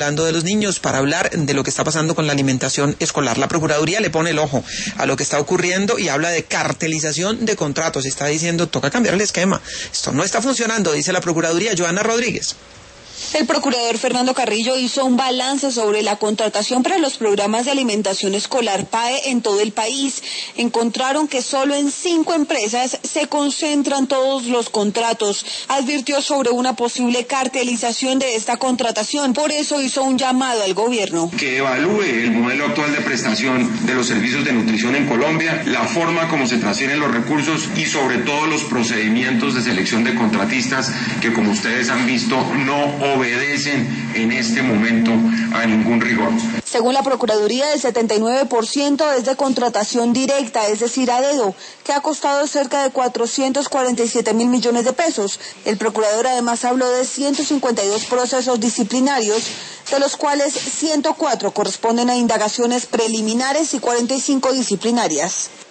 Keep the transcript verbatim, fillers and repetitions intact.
hablando de los niños, para hablar de lo que está pasando con la alimentación escolar. La Procuraduría le pone el ojo a lo que está ocurriendo y habla de cartelización de contratos. Está diciendo, toca cambiar el esquema. Esto no está funcionando, dice la Procuraduría. Joana Rodríguez. El procurador Fernando Carrillo hizo un balance sobre la contratación para los programas de alimentación escolar P A E en todo el país. Encontraron que solo en cinco empresas se concentran todos los contratos. Advirtió sobre una posible cartelización de esta contratación. Por eso hizo un llamado al gobierno. Que evalúe el modelo actual de prestación de los servicios de nutrición en Colombia, la forma como se transfieren los recursos y sobre todo los procedimientos de selección de contratistas que, como ustedes han visto, no obedecen obedecen en este momento a ningún rigor. Según la Procuraduría, el setenta y nueve por ciento es de contratación directa, es decir, a dedo, que ha costado cerca de cuatrocientos cuarenta y siete mil millones de pesos. El procurador además habló de ciento cincuenta y dos procesos disciplinarios, de los cuales ciento cuatro corresponden a indagaciones preliminares y cuarenta y cinco disciplinarias.